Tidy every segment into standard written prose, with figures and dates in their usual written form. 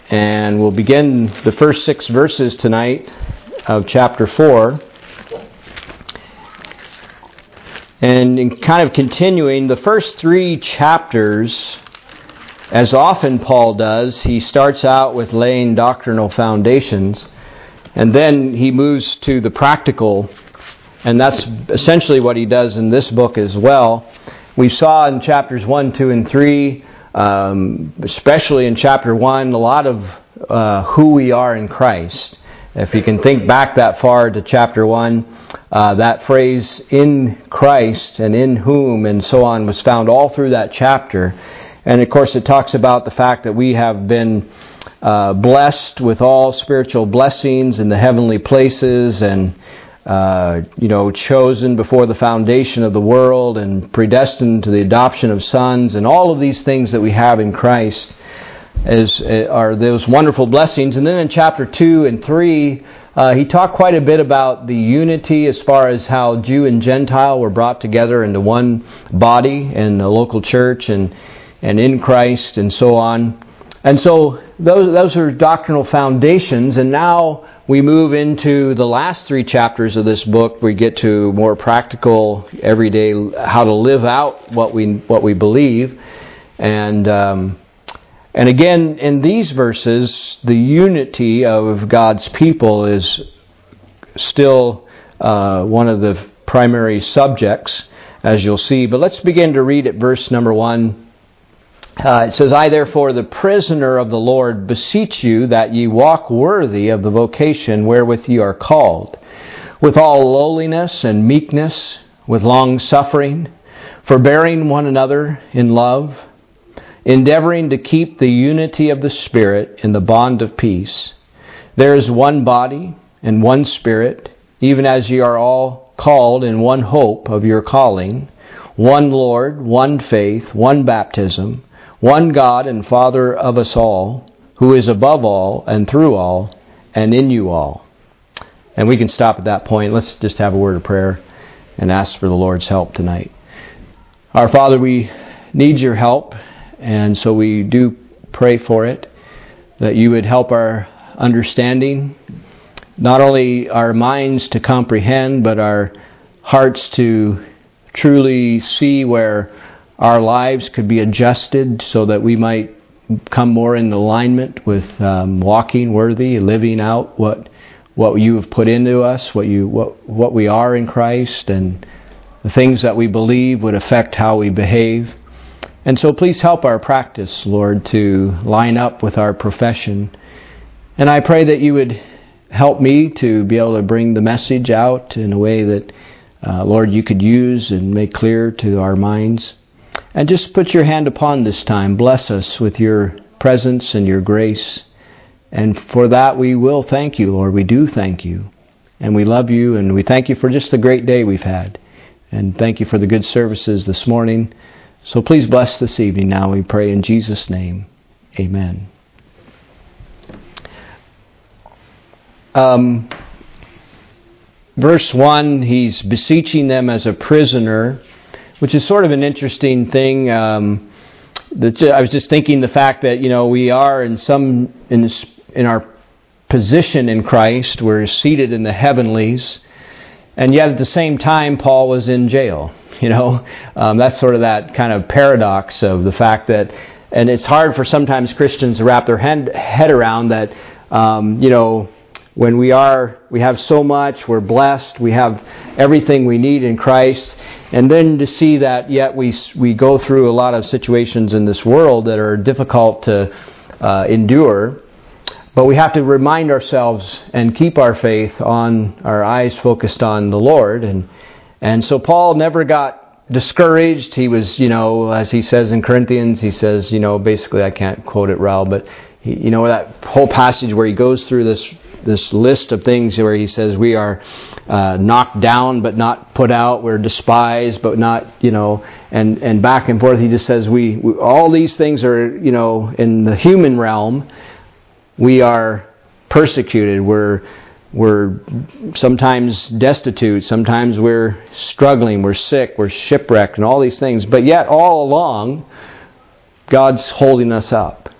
and we'll begin the first 6 verses tonight of chapter 4. And in kind of continuing, the first 3 chapters, as often Paul does, he starts out with laying doctrinal foundations, and then he moves to the practical, and that's essentially what he does in this book as well. We saw in chapters 1, 2, and 3, especially in chapter 1, a lot of who we are in Christ. If you can think back that far to chapter 1, that phrase, in Christ and in whom and so on, was found all through that chapter. And of course it talks about the fact that we have been blessed with all spiritual blessings in the heavenly places, and chosen before the foundation of the world and predestined to the adoption of sons, and all of these things that we have in Christ are those wonderful blessings. And then in chapter 2 and 3, he talked quite a bit about the unity as far as how Jew and Gentile were brought together into one body in the local church and in Christ and so on. And so those are doctrinal foundations, and now we move into the last 3 chapters of this book. We get to more practical, everyday, how to live out what we believe. And again, in these verses, the unity of God's people is still one of the primary subjects, as you'll see. But let's begin to read at verse number 1. It says, I therefore, the prisoner of the Lord, beseech you that ye walk worthy of the vocation wherewith ye are called, with all lowliness and meekness, with long suffering, forbearing one another in love, endeavoring to keep the unity of the Spirit in the bond of peace. There is one body and one Spirit, even as ye are all called in one hope of your calling, one Lord, one faith, one baptism, one God and Father of us all, who is above all and through all and in you all. And we can stop at that point. Let's just have a word of prayer and ask for the Lord's help tonight. Our Father, we need your help, and so we do pray for it, that you would help our understanding, not only our minds to comprehend, but our hearts to truly see where our lives could be adjusted so that we might come more in alignment with walking worthy, living out what you have put into us, what we are in Christ, and the things that we believe would affect how we behave. And so please help our practice, Lord, to line up with our profession. And I pray that you would help me to be able to bring the message out in a way that, Lord, you could use and make clear to our minds. And just put your hand upon this time. Bless us with your presence and your grace. And for that we will thank you, Lord. We do thank you. And we love you, and we thank you for just the great day we've had. And thank you for the good services this morning. So please bless this evening now, we pray in Jesus' name. Amen. Verse 1, he's beseeching them as a prisoner, which is sort of an interesting thing. I was just thinking the fact that, we are in our position in Christ, we're seated in the heavenlies, and yet at the same time Paul was in jail. That's sort of that kind of paradox of the fact that, and it's hard for sometimes Christians to wrap their head around that, when we have so much, we're blessed, we have everything we need in Christ, and then to see that yet we go through a lot of situations in this world that are difficult to endure. But we have to remind ourselves and keep our faith on, our eyes focused on the Lord. And so Paul never got discouraged. He was, as he says in Corinthians, he says, basically, I can't quote it, Raul, but that whole passage where he goes through this list of things where he says we are knocked down but not put out, we're despised but not, and back and forth. He just says we all these things are, in the human realm, we are persecuted, we're sometimes destitute, sometimes we're struggling, we're sick, we're shipwrecked, and all these things. But yet all along, God's holding us up.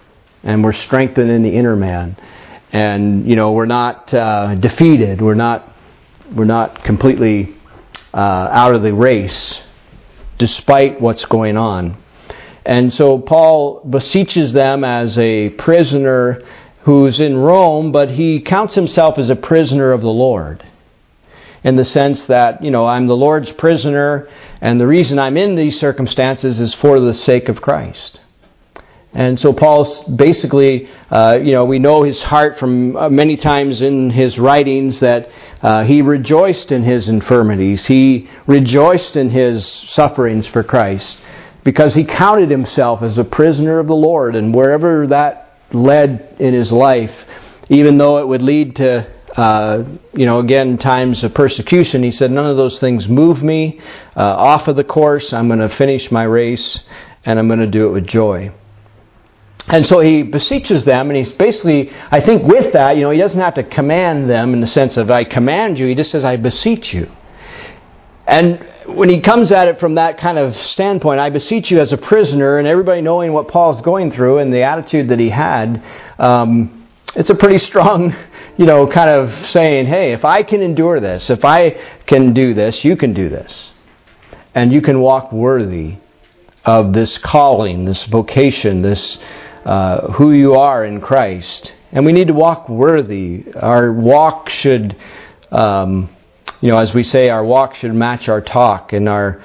and we're strengthened in the inner man. And, we're not defeated. We're not completely out of the race, despite what's going on. And so Paul beseeches them as a prisoner who's in Rome, but he counts himself as a prisoner of the Lord, in the sense that, I'm the Lord's prisoner, and the reason I'm in these circumstances is for the sake of Christ. And so Paul's basically, we know his heart from many times in his writings that he rejoiced in his infirmities. He rejoiced in his sufferings for Christ because he counted himself as a prisoner of the Lord. And wherever that led in his life, even though it would lead to, again, times of persecution, he said, none of those things move me off of the course. I'm going to finish my race, and I'm going to do it with joy. And so he beseeches them, and he's basically, I think with that, he doesn't have to command them in the sense of, I command you. He just says, I beseech you. And when he comes at it from that kind of standpoint, I beseech you as a prisoner, and everybody knowing what Paul's going through and the attitude that he had, it's a pretty strong, kind of saying, hey, if I can endure this, if I can do this, you can do this. And you can walk worthy of this calling, this vocation, this who you are in Christ. And we need to walk worthy. Our walk should, as we say, our walk should match our talk. And our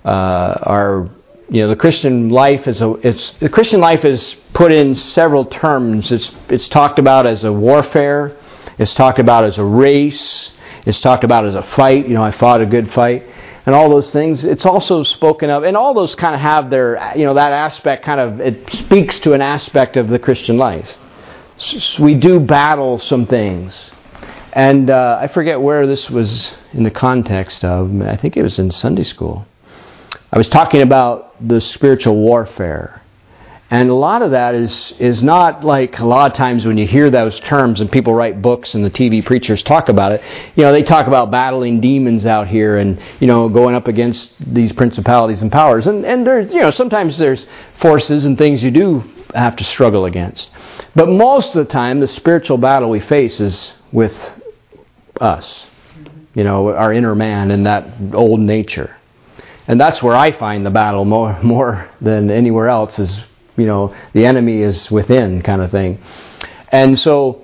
the Christian life the Christian life is put in several terms. It's talked about as a warfare. It's talked about as a race. It's talked about as a fight. I fought a good fight. And all those things. It's also spoken of, and all those kind of have their, that aspect it speaks to an aspect of the Christian life. We do battle some things. And I forget where this was in the context of, I think it was in Sunday school. I was talking about the spiritual warfare. And a lot of that is not like a lot of times when you hear those terms and people write books and the TV preachers talk about it, they talk about battling demons out here and, going up against these principalities and powers. And there's, sometimes there's forces and things you do have to struggle against. But most of the time, the spiritual battle we face is with us, our inner man and that old nature. And that's where I find the battle more than anywhere else is, the enemy is within kind of thing. And so,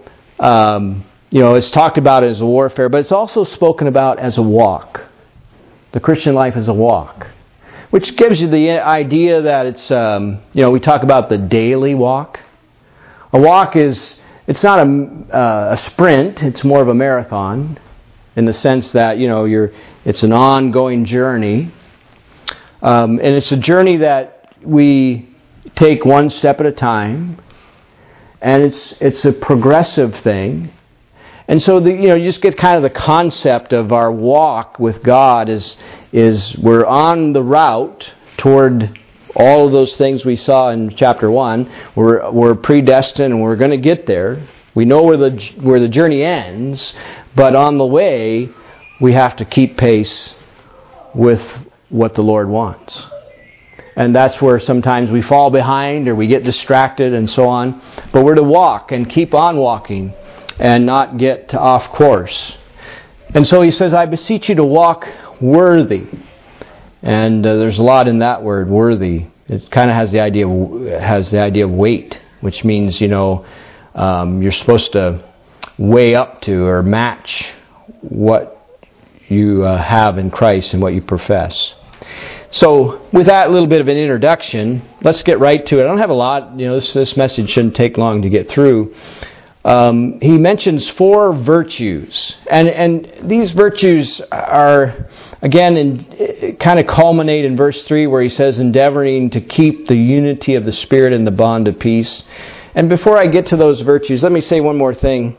it's talked about as a warfare, but it's also spoken about as a walk. The Christian life is a walk, which gives you the idea that it's, we talk about the daily walk. A walk it's not a sprint, it's more of a marathon in the sense that, it's an ongoing journey. And it's a journey that we take one step at a time, and it's a progressive thing. And so you just get kind of the concept of our walk with God is we're on the route toward all of those things we saw in chapter 1. We're predestined and we're going to get there. We know where the journey ends, but on the way we have to keep pace with what the Lord wants. And that's where sometimes we fall behind or we get distracted and so on. But we're to walk and keep on walking and not get off course. And so he says, I beseech you to walk worthy. And there's a lot in that word, worthy. It kind of has the idea of weight, which means, you're supposed to weigh up to or match what you have in Christ and what you profess. So, with that little bit of an introduction, let's get right to it. I don't have a lot. This message shouldn't take long to get through. He mentions 4 virtues. And these virtues are, again, kind of culminate in verse 3 where he says, endeavoring to keep the unity of the Spirit and the bond of peace. And before I get to those virtues, let me say one more thing.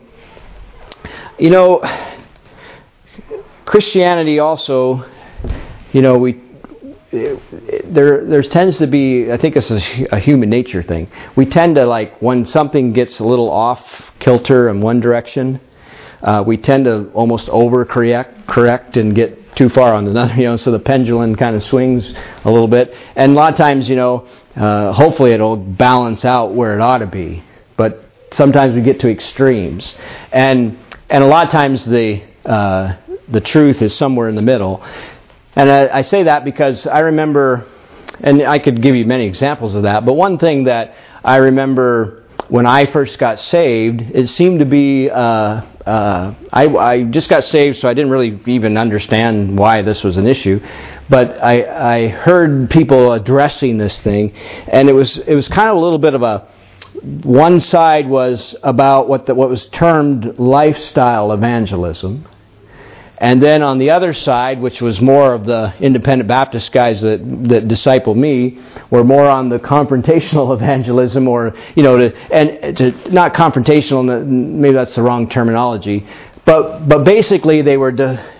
Christianity also, there tends to be, I think it's a human nature thing. We tend to, when something gets a little off kilter in one direction, we tend to almost correct and get too far on another, so the pendulum kind of swings a little bit. And a lot of times, hopefully it'll balance out where it ought to be. but sometimes we get to extremes. And a lot of times the truth is somewhere in the middle. And I say that because I remember, and I could give you many examples of that, but one thing that I remember when I first got saved, it seemed to be, I just got saved, so I didn't really even understand why this was an issue. But I heard people addressing this thing, and it was kind of a little bit of a, one side was about what was termed lifestyle evangelism. And then on the other side, which was more of the independent Baptist guys that discipled me, were more on the confrontational evangelism, or not confrontational. Maybe that's the wrong terminology, but basically they were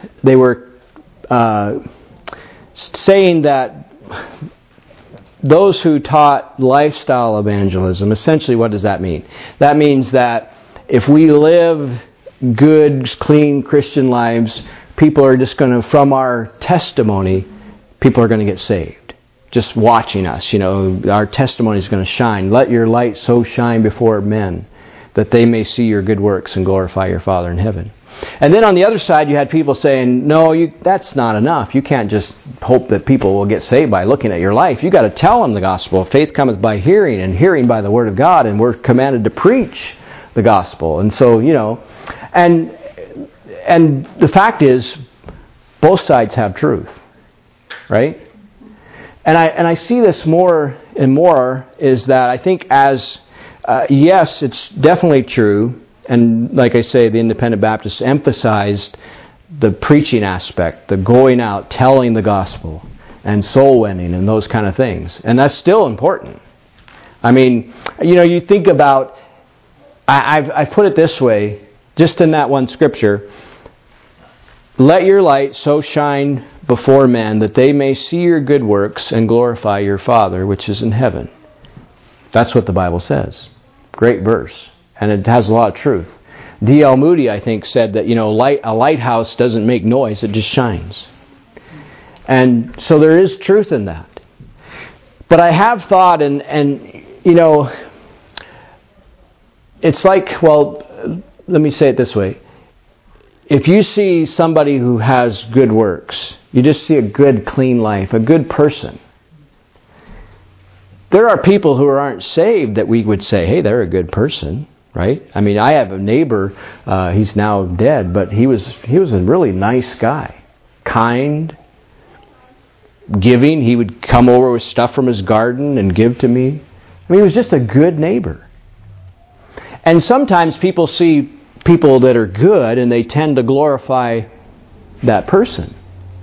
saying that those who taught lifestyle evangelism, essentially, what does that mean? That means that if we live good, clean Christian lives, people are just going to, from our testimony, people are going to get saved. Just watching us, our testimony is going to shine. Let your light so shine before men that they may see your good works and glorify your Father in heaven. And then on the other side, you had people saying, no, that's not enough. You can't just hope that people will get saved by looking at your life. You got to tell them the gospel. Faith cometh by hearing, and hearing by the word of God, and we're commanded to preach the gospel. And so, and the fact is, both sides have truth, right? And I see this more and more, is that I think as, yes, it's definitely true, and like I say, the independent Baptists emphasized the preaching aspect, the going out, telling the gospel, and soul winning, and those kind of things. And that's still important. I mean, you think about, I put it this way, just in that one scripture, let your light so shine before men that they may see your good works and glorify your Father which is in heaven. That's what the Bible says. Great verse. And it has a lot of truth. D.L. Moody, I think, said that, a lighthouse doesn't make noise, it just shines. And so there is truth in that. But I have thought, and it's like, well, let me say it this way. If you see somebody who has good works, you just see a good, clean life, a good person. There are people who aren't saved that we would say, hey, they're a good person, right? I mean, I have a neighbor, he's now dead, but he was a really nice guy. Kind, giving. He would come over with stuff from his garden and give to me. I mean, he was just a good neighbor. And sometimes people see people that are good and they tend to glorify that person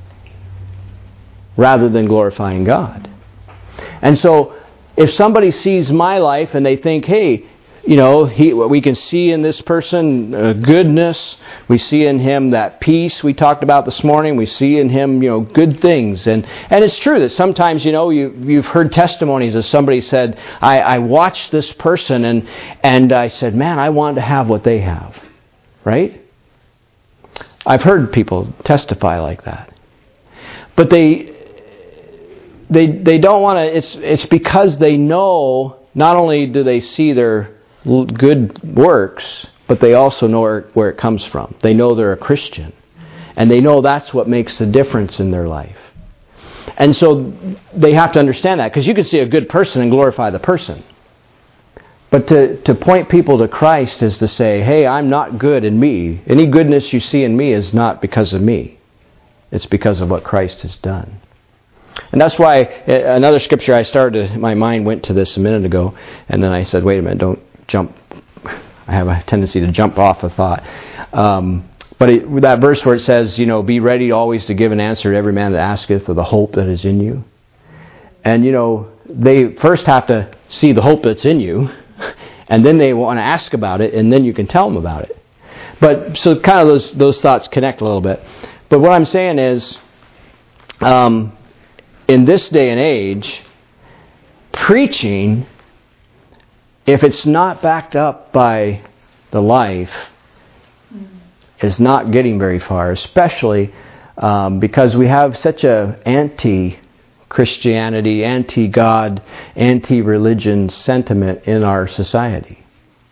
rather than glorifying God. And so if somebody sees my life and they think, hey, we can see in this person goodness. We see in him that peace we talked about this morning. We see in him, good things. And it's true that sometimes, you've heard testimonies of somebody said, I watched this person and I said, man, I want to have what they have. Right? I've heard people testify like that. But they don't want to, it's because they know, not only do they see their good works, but they also know where it comes from. They know they're a Christian. And they know that's what makes the difference in their life. And so they have to understand that, because you can see a good person and glorify the person. But to point people to Christ is to say, hey, I'm not good in me. Any goodness you see in me is not because of me. It's because of what Christ has done. And that's why another scripture my mind went to this a minute ago, and then I said, wait a minute, don't jump. I have a tendency to jump off a thought. But that verse where it says, be ready always to give an answer to every man that asketh of the hope that is in you. And, they first have to see the hope that's in you, and then they want to ask about it, and then you can tell them about it. But so kind of those thoughts connect a little bit. But what I'm saying is, in this day and age, preaching, if it's not backed up by the life, is not getting very far, especially because we have such a anti-Christianity, anti-God, anti-religion sentiment in our society.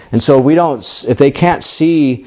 And so if they can't see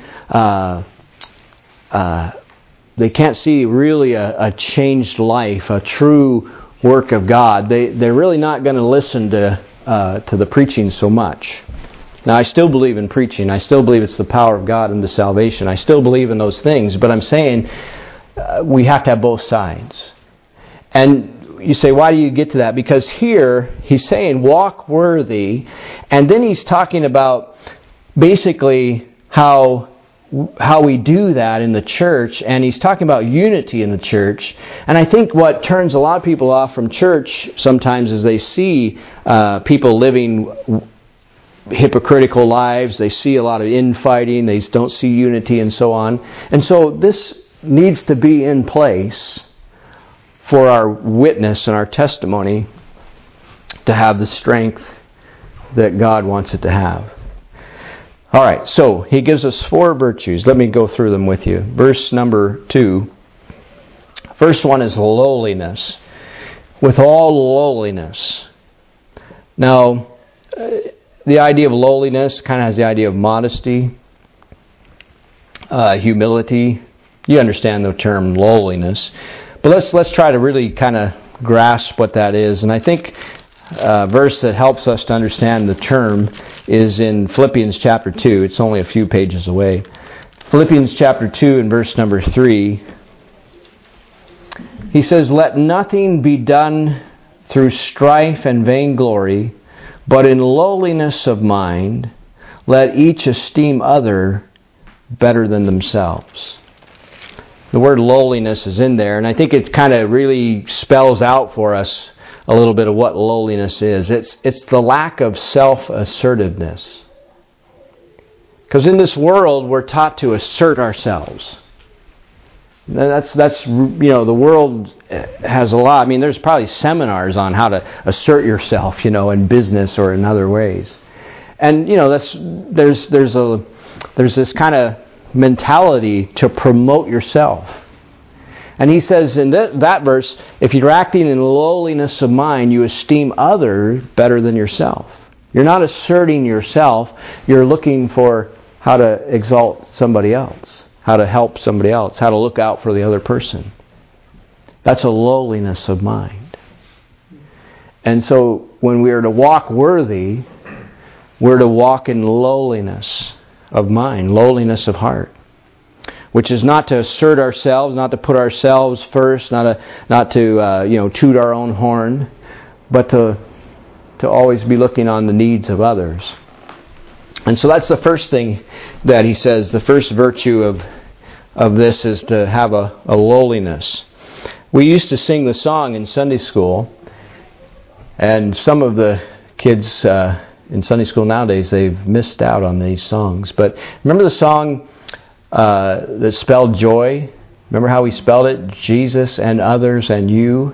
really a changed life, a true work of God, they're really not going to listen to the preaching so much. Now, I still believe in preaching. I still believe it's the power of God unto salvation. I still believe in those things. But I'm saying we have to have both sides. And you say, why do you get to that? Because here he's saying walk worthy. And then he's talking about basically how we do that in the church. And he's talking about unity in the church. And I think what turns a lot of people off from church sometimes is they see people living hypocritical lives. They see a lot of infighting. They don't see unity and so on. And so this needs to be in place for our witness and our testimony to have the strength that God wants it to have. All right, so he gives us 4 virtues. Let me go through them with you. Verse number 2. First one is lowliness. With all lowliness. Now, the idea of lowliness kind of has the idea of modesty, humility. You understand the term lowliness. But let's try to really kind of grasp what that is. And I think a verse that helps us to understand the term is in Philippians chapter 2. It's only a few pages away. Philippians chapter 2 and verse number 3. He says, "Let nothing be done through strife and vainglory, but in lowliness of mind, let each esteem other better than themselves." The word lowliness is in there, and I think it kind of really spells out for us a little bit of what lowliness is. It's the lack of self-assertiveness. Because in this world, we're taught to assert ourselves. That's the world has a lot. I mean, there's probably seminars on how to assert yourself, in business or in other ways. And there's this kind of mentality to promote yourself. And he says in that verse, if you're acting in lowliness of mind, you esteem others better than yourself. You're not asserting yourself. You're looking for how to exalt somebody else, how to help somebody else, how to look out for the other person. That's a lowliness of mind. And so when we are to walk worthy, we're to walk in lowliness of mind, lowliness of heart, which is not to assert ourselves, not to put ourselves first, not to toot our own horn, but to always be looking on the needs of others. And so that's the first thing that he says. The first virtue of this is to have a lowliness. We used to sing the song in Sunday school, and some of the kids in Sunday school nowadays, they've missed out on these songs. But remember the song that spelled joy? Remember how we spelled it? Jesus and others and you.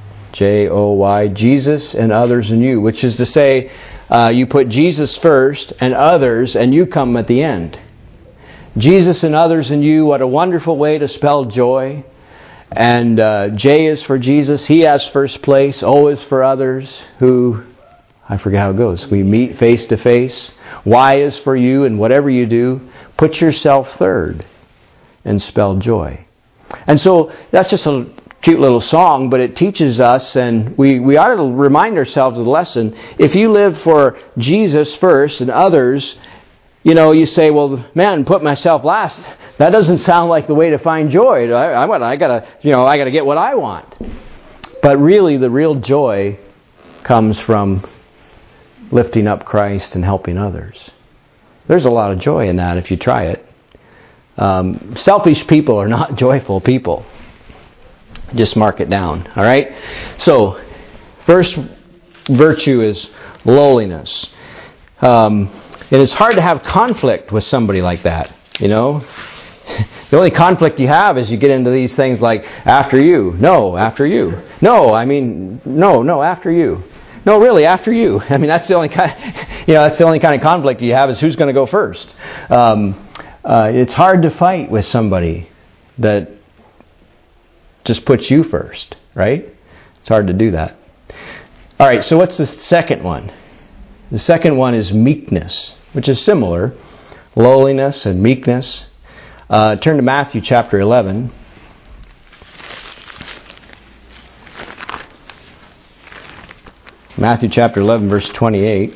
J-O-Y. Jesus and others and you. Which is to say, you put Jesus first and others and you come at the end. Jesus and others and you. What a wonderful way to spell joy. And J is for Jesus. He has first place. O is for others who... I forget how it goes. We meet face to face. Y is for you, and whatever you do, put yourself third and spell joy. And so that's just a cute little song, but it teaches us, and we ought to remind ourselves of the lesson. If you live for Jesus first and others, you say, well, man, put myself last. That doesn't sound like the way to find joy. I gotta get what I want. But really, the real joy comes from lifting up Christ and helping others. There's a lot of joy in that if you try it. Selfish people are not joyful people. Just mark it down. All right? So, first virtue is lowliness. It is hard to have conflict with somebody like that. The only conflict you have is you get into these things like, after you. No, after you. No, after you. No, really, after you. I mean, that's the only kind of conflict you have is who's going to go first. It's hard to fight with somebody that just puts you first, right? It's hard to do that. All right, so what's the second one? The second one is meekness. which is similar. Lowliness and meekness. Turn to Matthew chapter 11. Matthew chapter 11, verse 28.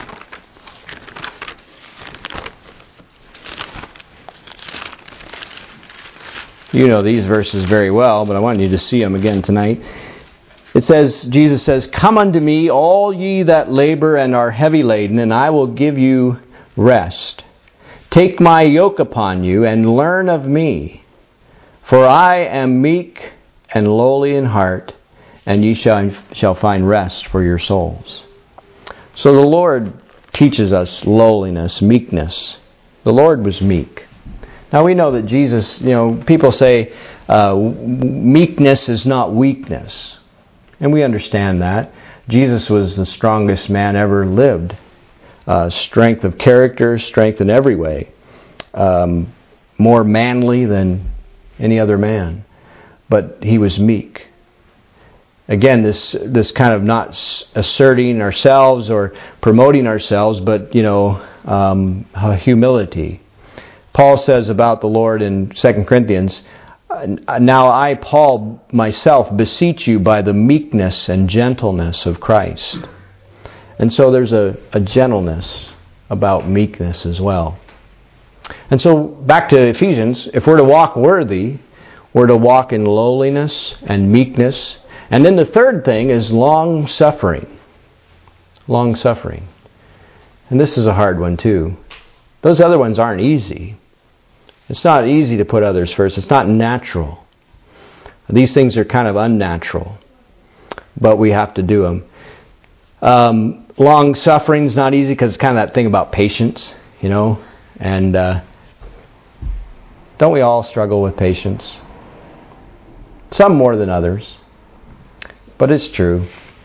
You know these verses very well, but I want you to see them again tonight. It says, Jesus says, "Come unto me, all ye that labor and are heavy laden, and I will give you rest. Take my yoke upon you, and learn of me. For I am meek and lowly in heart, and ye shall find rest for your souls." So the Lord teaches us lowliness, meekness. The Lord was meek. Now we know that Jesus, people say meekness is not weakness. And we understand that. Jesus was the strongest man ever lived. Strength of character, strength in every way. More manly than any other man. But he was meek. Again, this kind of not asserting ourselves or promoting ourselves, but, humility. Paul says about the Lord in 2 Corinthians, "Now I, Paul, myself, beseech you by the meekness and gentleness of Christ." And so there's a gentleness about meekness as well. And so back to Ephesians, if we're to walk worthy, we're to walk in lowliness and meekness. And then the third thing is long-suffering. Long-suffering. And this is a hard one too. Those other ones aren't easy. It's not easy to put others first. It's not natural. These things are kind of unnatural. But we have to do them. Long-suffering is not easy because it's kind of that thing about patience, And don't we all struggle with patience? Some more than others. But it's true.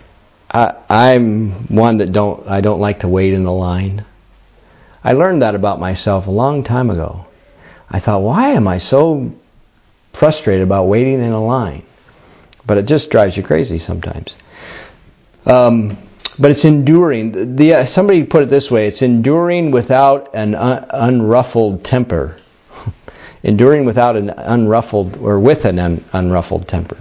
I'm one that I don't like to wait in the line. I learned that about myself a long time ago. I thought, why am I so frustrated about waiting in a line? But it just drives you crazy sometimes. But it's enduring. Somebody put it this way: it's enduring without an unruffled temper. Enduring without an unruffled, or with an unruffled temper.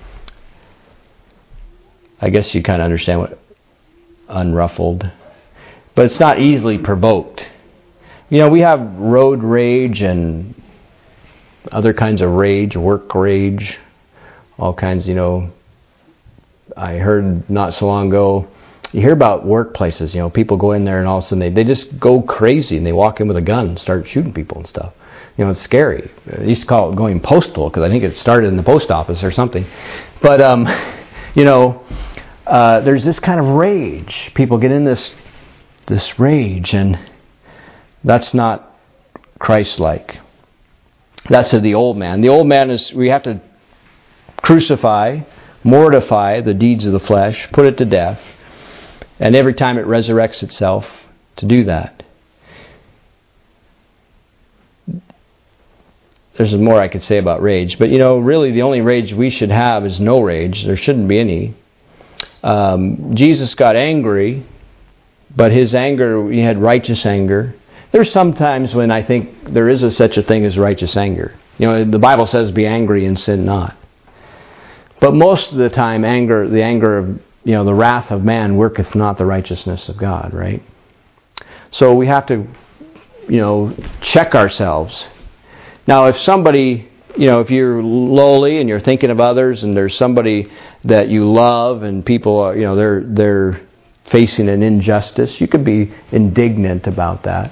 I guess you kind of understand what unruffled. But it's not easily provoked. We have road rage and other kinds of rage, work rage, all kinds, I heard not so long ago, you hear about workplaces, people go in there and all of a sudden they just go crazy and they walk in with a gun and start shooting people and stuff. It's scary. They used to call it going postal because I think it started in the post office or something. But, there's this kind of rage. People get in this rage, and that's not Christ-like. That's of the old man. The old man is, we have to crucify, mortify the deeds of the flesh, put it to death, and every time it resurrects itself to do that. There's more I could say about rage, but really the only rage we should have is no rage. There shouldn't be any. Jesus got angry, but his anger, he had righteous anger. There's some times when I think there is such a thing as righteous anger. The Bible says, "Be angry and sin not." But most of the time, the anger of, the wrath of man worketh not the righteousness of God, right? So we have to, check ourselves. Now, if somebody, if you're lowly and you're thinking of others, and there's somebody that you love, and people are, they're facing an injustice, you could be indignant about that.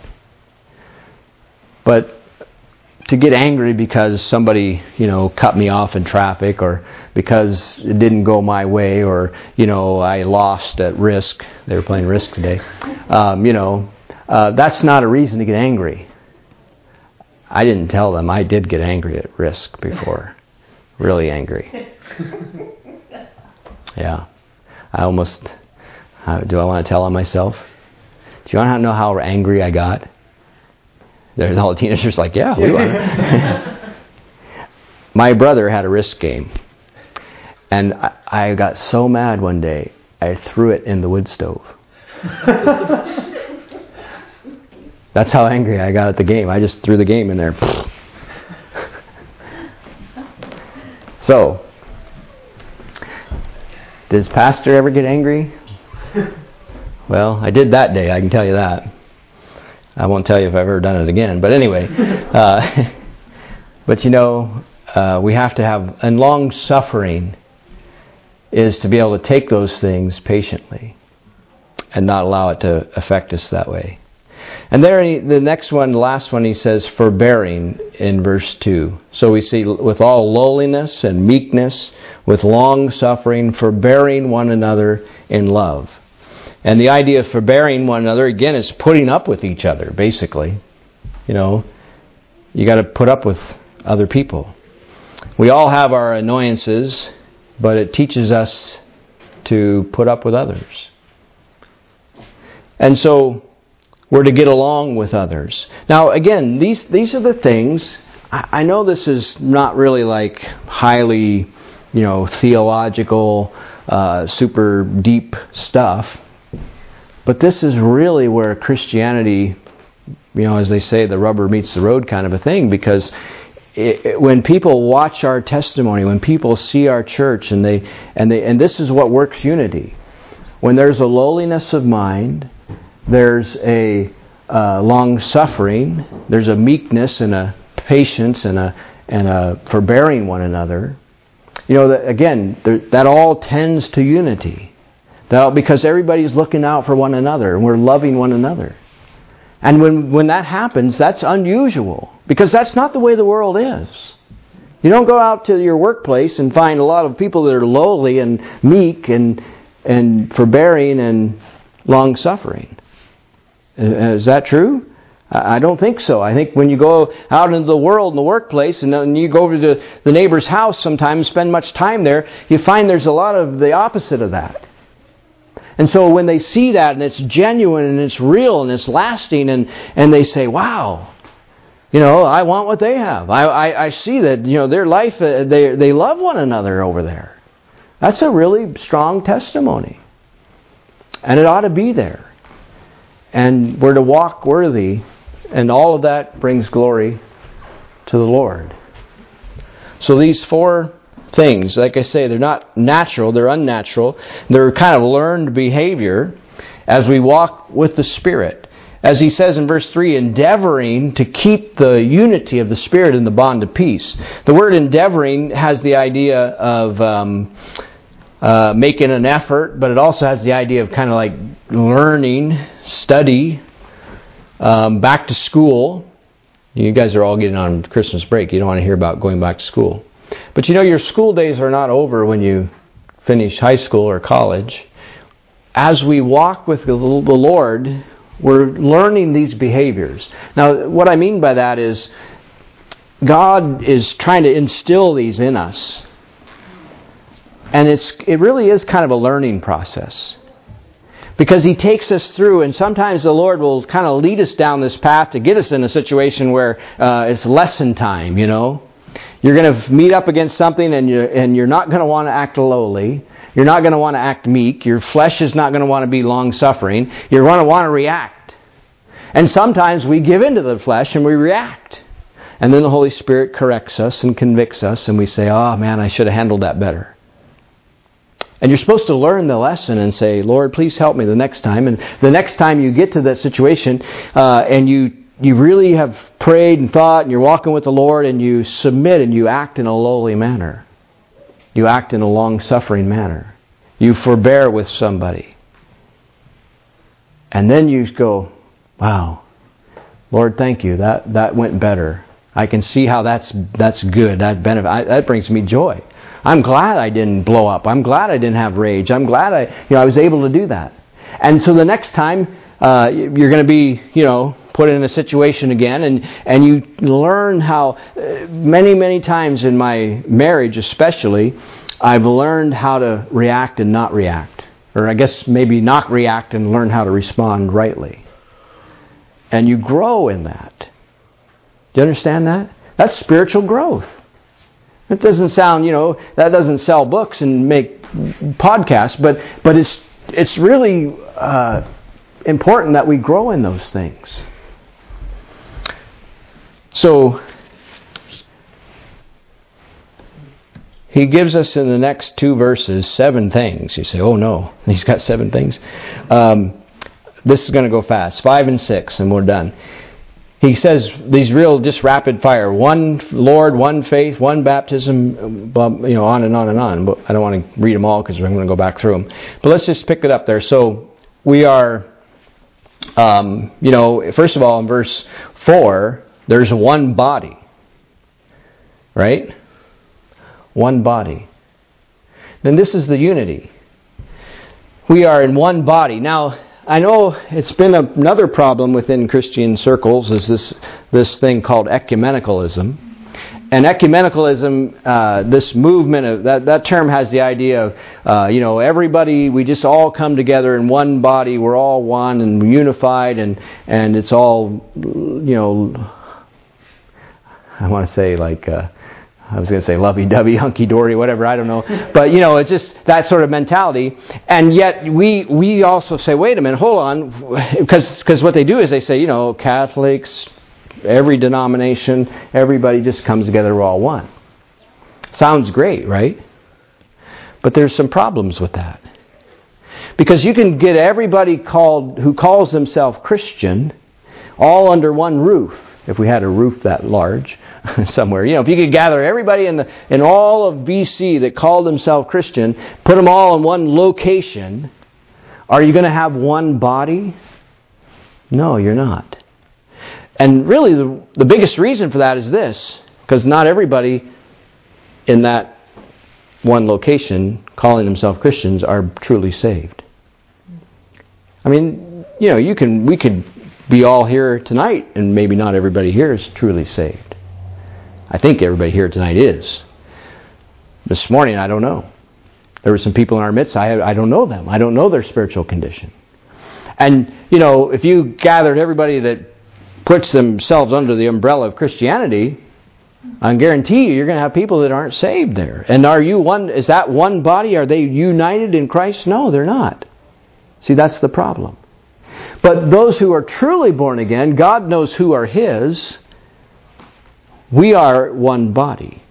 But to get angry because somebody, cut me off in traffic, or because it didn't go my way, or, I lost at Risk. They were playing Risk today. That's not a reason to get angry. I didn't tell them. I did get angry at Risk before. Really angry. Yeah. Do I want to tell on myself? Do you want to know how angry I got? All the teenagers like, yeah, we want. My brother had a Risk game. And I got so mad one day, I threw it in the wood stove. That's how angry I got at the game. I just threw the game in there. So, does Pastor ever get angry? Well, I did that day, I can tell you that. I won't tell you if I've ever done it again. But anyway, but we have to have, and long suffering is to be able to take those things patiently and not allow it to affect us that way. And there, the next one, the last one, he says, forbearing in verse 2. So we see, with all lowliness and meekness, with long suffering, forbearing one another in love. And the idea of forbearing one another, again, is putting up with each other, basically. You got to put up with other people. We all have our annoyances, but it teaches us to put up with others. And so we're to get along with others. Now, again, these are the things. I know this is not really like highly, theological, super deep stuff. But this is really where Christianity, as they say, the rubber meets the road kind of a thing. Because when people watch our testimony, when people see our church, and this is what works unity. When there's a lowliness of mind, there's a long suffering, there's a meekness and a patience and a forbearing one another. That all tends to unity. Because everybody's looking out for one another and we're loving one another. And when that happens, that's unusual. Because that's not the way the world is. You don't go out to your workplace and find a lot of people that are lowly and meek and forbearing and long-suffering. Is that true? I don't think so. I think when you go out into the world in the workplace and then you go over to the neighbor's house sometimes, spend much time there, you find there's a lot of the opposite of that. And so when they see that and it's genuine and it's real and it's lasting and they say, wow, I want what they have. I see that, their life, they love one another over there. That's a really strong testimony. And it ought to be there. And we're to walk worthy, and all of that brings glory to the Lord. So these 4 things, like I say, they're not natural, they're unnatural. They're kind of learned behavior as we walk with the Spirit. As he says in verse 3, endeavoring to keep the unity of the Spirit in the bond of peace. The word endeavoring has the idea of making an effort, but it also has the idea of kind of like learning, study, back to school. You guys are all getting on Christmas break. You don't want to hear about going back to school. But your school days are not over when you finish high school or college. As we walk with the Lord, we're learning these behaviors. Now, what I mean by that is God is trying to instill these in us. And it really is kind of a learning process. Because He takes us through, and sometimes the Lord will kind of lead us down this path to get us in a situation where it's lesson time, You're going to meet up against something and you're not going to want to act lowly. You're not going to want to act meek. Your flesh is not going to want to be long-suffering. You're going to want to react. And sometimes we give into the flesh and we react. And then the Holy Spirit corrects us and convicts us and we say, oh man, I should have handled that better. And you're supposed to learn the lesson and say, Lord, please help me the next time. And the next time you get to that situation and you really have prayed and thought and you're walking with the Lord and you submit and you act in a lowly manner. You act in a long-suffering manner. You forbear with somebody. And then you go, wow, Lord, thank you. That went better. I can see how that's good. That brings me joy. I'm glad I didn't blow up. I'm glad I didn't have rage. I'm glad I was able to do that. And so the next time you're going to be, put in a situation again, and you learn how many times in my marriage especially, I've learned how to react and not react. Or I guess maybe not react and learn how to respond rightly. And you grow in that. Do you understand that? That's spiritual growth. It doesn't sound, that doesn't sell books and make podcasts, but it's really important that we grow in those things. So, he gives us in the next 2 verses 7 things. You say, oh no, he's got 7 things. This is going to go fast. 5 and 6, and we're done. He says these real just rapid fire. 1 Lord, 1 faith, 1 baptism, on and on and on. But I don't want to read them all because we're going to go back through them. But let's just pick it up there. So we are, first of all, in verse 4, there's 1 body. Right? 1 body. Then this is the unity. We are in 1 body. Now, I know it's been another problem within Christian circles is this thing called ecumenicalism. And ecumenicalism, this movement of that term has the idea of everybody, we just all come together in 1 body. We're all one and unified, and it's all I want to say like. I was going to say lovey-dovey, hunky-dory, whatever, I don't know. But, it's just that sort of mentality. And yet we also say, wait a minute, hold on. Because what they do is they say, Catholics, every denomination, everybody just comes together, we're all one. Sounds great, right? But there's some problems with that. Because you can get everybody who calls themselves Christian all under 1 roof. If we had a roof that large somewhere. If you could gather everybody in all of BC that called themselves Christian, put them all in 1 location, are you going to have 1 body? No, you're not. And really the biggest reason for that is this, because not everybody in that 1 location calling themselves Christians are truly saved. I mean, we could be all here tonight, and maybe not everybody here is truly saved. I think everybody here tonight is. This morning, I don't know. There were some people in our midst, I don't know them. I don't know their spiritual condition. And, if you gathered everybody that puts themselves under the umbrella of Christianity, I guarantee you're going to have people that aren't saved there. And are you one? Is that 1 body? Are they united in Christ? No, they're not. See, that's the problem. But those who are truly born again, God knows who are His. We are 1 body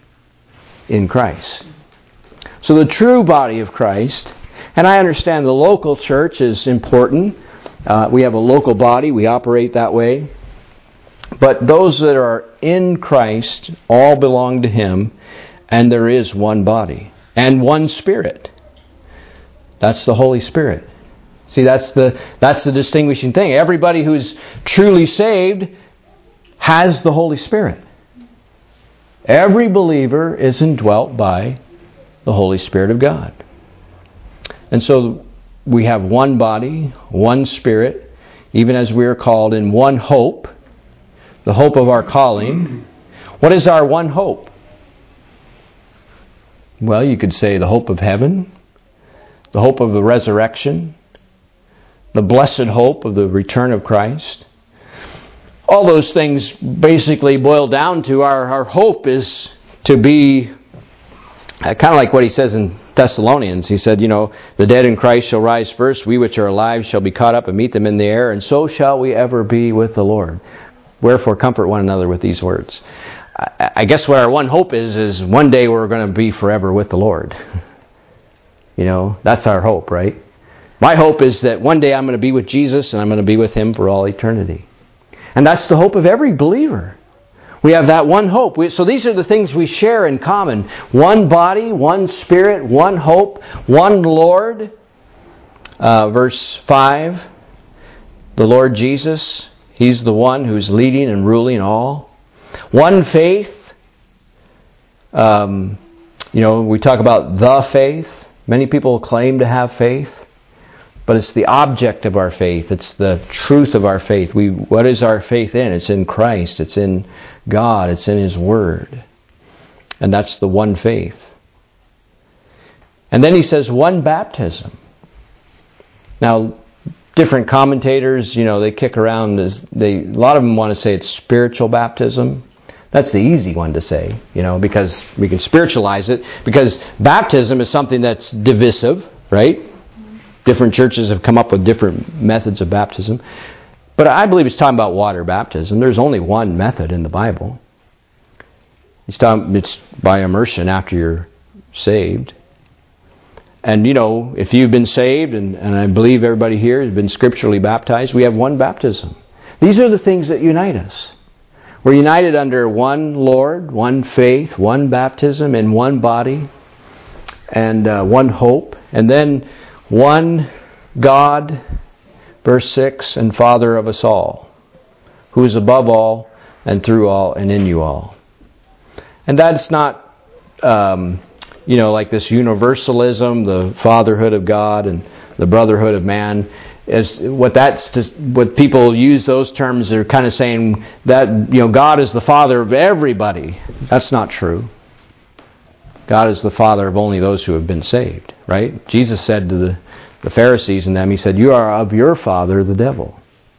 in Christ. So the true body of Christ, and I understand the local church is important. We have a local body. We operate that way. But those that are in Christ all belong to Him, and there is 1 body and 1 Spirit. That's the Holy Spirit. See, that's the distinguishing thing. Everybody who's truly saved has the Holy Spirit. Every believer is indwelt by the Holy Spirit of God. And so we have 1 body, 1 Spirit, even as we are called in 1 hope, the hope of our calling. What is our 1 hope? Well, you could say the hope of heaven, the hope of the resurrection, the blessed hope of the return of Christ. All those things basically boil down to our hope is to be kind of like what he says in Thessalonians. He said, the dead in Christ shall rise first. We which are alive shall be caught up and meet them in the air. And so shall we ever be with the Lord. Wherefore comfort one another with these words. I guess what our 1 hope is one day we're going to be forever with the Lord. That's our hope, right? My hope is that one day I'm going to be with Jesus and I'm going to be with Him for all eternity. And that's the hope of every believer. We have that 1 hope. So these are the things we share in common. 1 body, 1 Spirit, 1 hope, 1 Lord. Verse 5, the Lord Jesus, He's the one who's leading and ruling all. 1 faith. We talk about the faith. Many people claim to have faith. But it's the object of our faith. It's the truth of our faith. What is our faith in? It's in Christ. It's in God. It's in His Word. And that's the 1 faith. And then he says 1 baptism. Now, different commentators, they kick around. A lot of them want to say it's spiritual baptism. That's the easy one to say, because we can spiritualize it. Because baptism is something that's divisive, right? Different churches have come up with different methods of baptism. But I believe he's talking about water baptism. There's only one method in the Bible. It's by immersion after you're saved. And if you've been saved, and I believe everybody here has been scripturally baptized, we have one baptism. These are the things that unite us. We're united under one Lord, one faith, one baptism, in one body, and one hope. And then one God, verse 6, and Father of us all, who is above all, and through all, and in you all. And that's not, like this universalism, the fatherhood of God and the brotherhood of man. What people use those terms, they're kind of saying that God is the father of everybody. That's not true. God is the father of only those who have been saved, right? Jesus said to the Pharisees and them, he said, "You are of your father, the devil."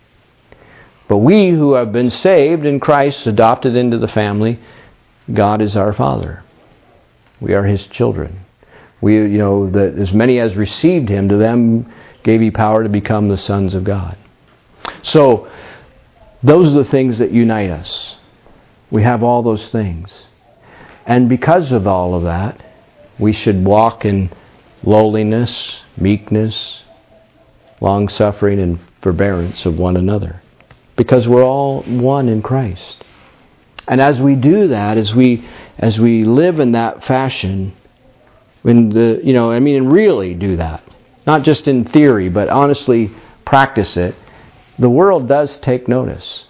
But we who have been saved in Christ, adopted into the family, God is our Father. We are His children. That as many as received Him, to them gave He power to become the sons of God. So, those are the things that unite us. We have all those things. And because of all of that, we should walk in lowliness, meekness, long-suffering, and forbearance of one another. Because we're all one in Christ. And as we do that, as we live in that fashion, and really do that, not just in theory, but honestly practice it, the world does take notice.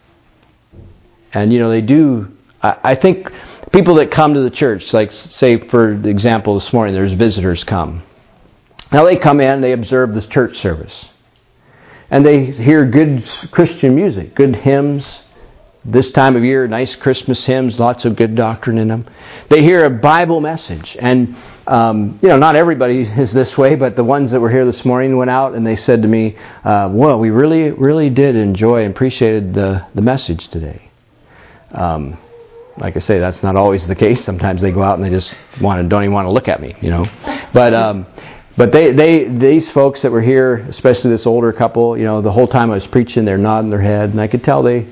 And they do. I think people that come to the church, like say for example this morning, there's visitors come. Now they come in, they observe the church service. And they hear good Christian music, good hymns. This time of year, nice Christmas hymns, lots of good doctrine in them. They hear a Bible message. And, not everybody is this way, but the ones that were here this morning went out and they said to me, well, we really, really did enjoy and appreciated the message today. Like I say, that's not always the case. Sometimes they go out and they just don't even want to look at me, But these folks that were here, especially this older couple, the whole time I was preaching, they're nodding their head, and I could tell they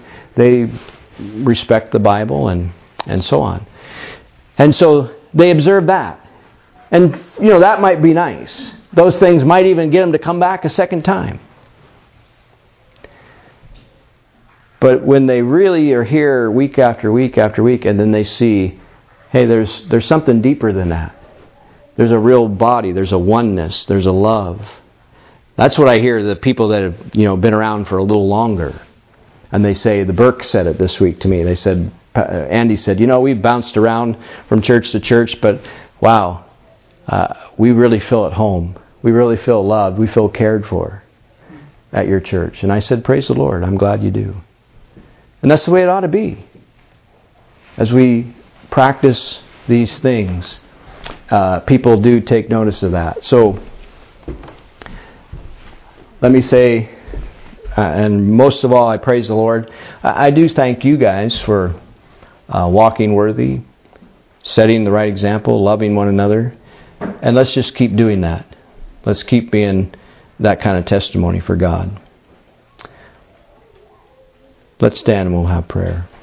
respect the Bible and so on. And so they observe that. And, that might be nice. Those things might even get them to come back a second time. But when they really are here week after week after week, and then they see, hey, there's something deeper than that. There's a real body. There's a oneness. There's a love. That's what I hear, the people that have, been around for a little longer. And they say, the Burke said it this week to me. They said, Andy said, we've bounced around from church to church, but wow, we really feel at home. We really feel loved. We feel cared for at your church. And I said, praise the Lord. I'm glad you do. And that's the way it ought to be. As we practice these things, people do take notice of that. So, let me say, and most of all, I praise the Lord. I do thank you guys for walking worthy, setting the right example, loving one another. And let's just keep doing that. Let's keep being that kind of testimony for God. Let's stand and we'll have prayer.